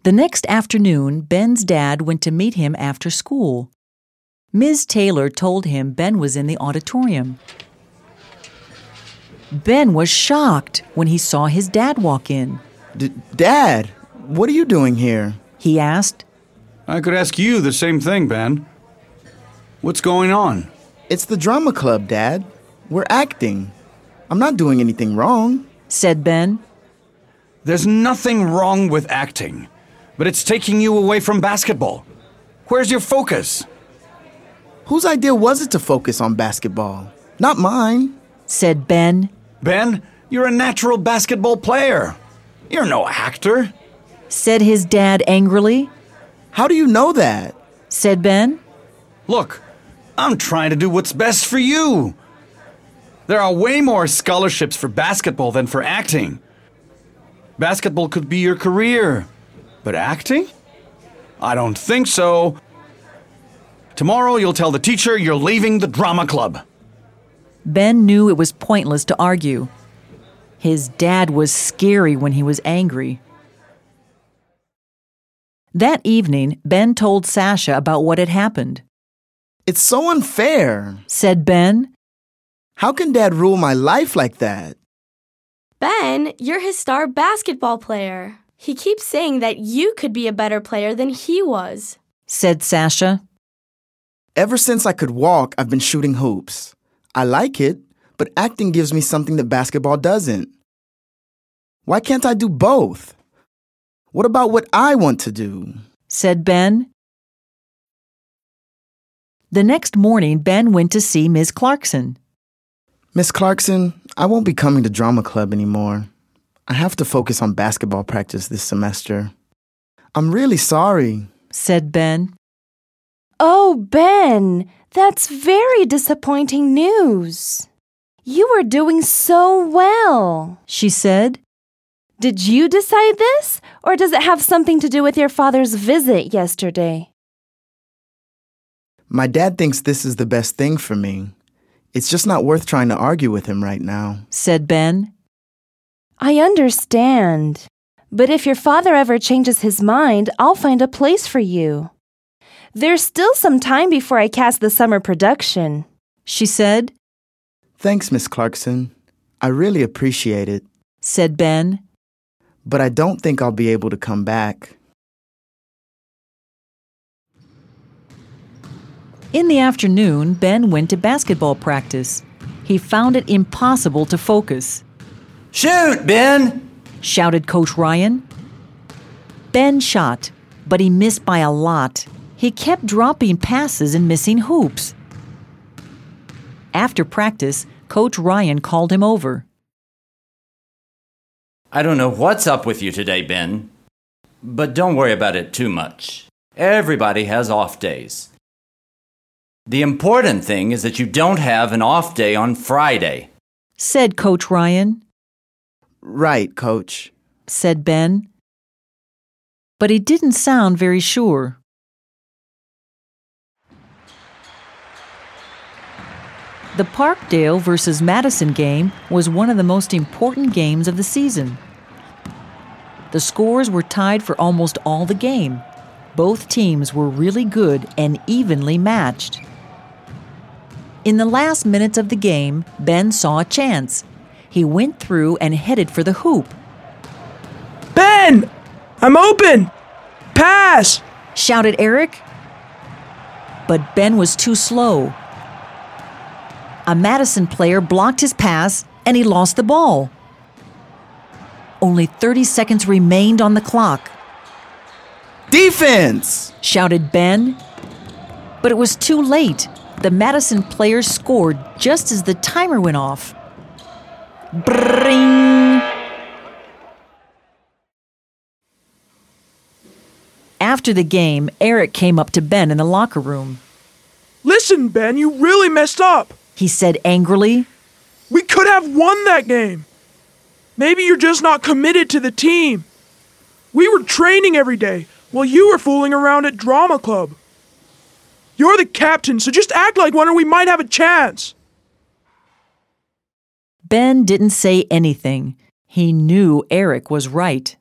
The next afternoon, Ben's dad went to meet him after school. Ms. Taylor told him Ben was in the auditorium. Ben was shocked when he saw his dad walk in. Dad, what are you doing here? He asked. I could ask you the same thing, Ben. What's going on? It's the drama club, Dad. We're acting. I'm not doing anything wrong, said Ben. There's nothing wrong with acting, but it's taking you away from basketball. Where's your focus? Whose idea was it to focus on basketball? Not mine, said Ben. Ben, you're a natural basketball player. You're no actor, said his dad angrily. How do you know that? Said Ben. Look, I'm trying to do what's best for you. There are way more scholarships for basketball than for acting. Basketball could be your career, but acting? I don't think so. Tomorrow you'll tell the teacher you're leaving the drama club. Ben knew it was pointless to argue. His dad was scary when he was angry. That evening, Ben told Sasha about what had happened. It's so unfair, said Ben. How can Dad rule my life like that? Ben, you're his star basketball player. He keeps saying that you could be a better player than he was, said Sasha. Ever since I could walk, I've been shooting hoops. I like it, but acting gives me something that basketball doesn't. Why can't I do both? What about what I want to do? Said Ben. The next morning, Ben went to see Ms. Clarkson. Miss Clarkson, I won't be coming to drama club anymore. I have to focus on basketball practice this semester. I'm really sorry, said Ben. Oh, Ben, that's very disappointing news. You were doing so well, she said. Did you decide this, or does it have something to do with your father's visit yesterday? My dad thinks this is the best thing for me. It's just not worth trying to argue with him right now, said Ben. I understand, but if your father ever changes his mind, I'll find a place for you. There's still some time before I cast the summer production, she said. Thanks, Miss Clarkson. I really appreciate it, said Ben. But I don't think I'll be able to come back. In the afternoon, Ben went to basketball practice. He found it impossible to focus. Shoot, Ben! Shouted Coach Ryan. Ben shot, but he missed by a lot. He kept dropping passes and missing hoops. After practice, Coach Ryan called him over. I don't know what's up with you today, Ben, but don't worry about it too much. Everybody has off days. The important thing is that you don't have an off day on Friday, said Coach Ryan. Right, Coach, said Ben. But he didn't sound very sure. The Parkdale versus Madison game was one of the most important games of the season. The scores were tied for almost all the game. Both teams were really good and evenly matched. In the last minutes of the game, Ben saw a chance. He went through and headed for the hoop. Ben! I'm open! Pass! Shouted Eric. But Ben was too slow. A Madison player blocked his pass and he lost the ball. Only 30 seconds remained on the clock. Defense! Shouted Ben. But it was too late. The Madison players scored just as the timer went off. Bring! After the game, Eric came up to Ben in the locker room. Listen, Ben, you really messed up, he said angrily. We could have won that game. Maybe you're just not committed to the team. We were training every day while you were fooling around at drama club. You're the captain, so just act like one or we might have a chance. Ben didn't say anything. He knew Eric was right.